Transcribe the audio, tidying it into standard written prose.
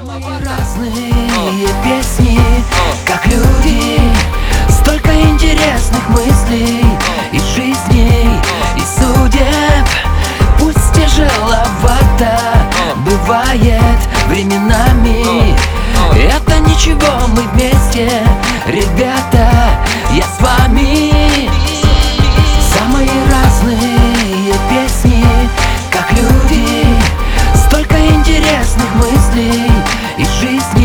Самые разные песни, как люди, столько интересных мыслей из жизней и судеб. Пусть тяжеловато бывает временами, это ничего, мы вместе, ребята, я с вами. Самые разные песни, как люди, столько интересных мыслей из жизни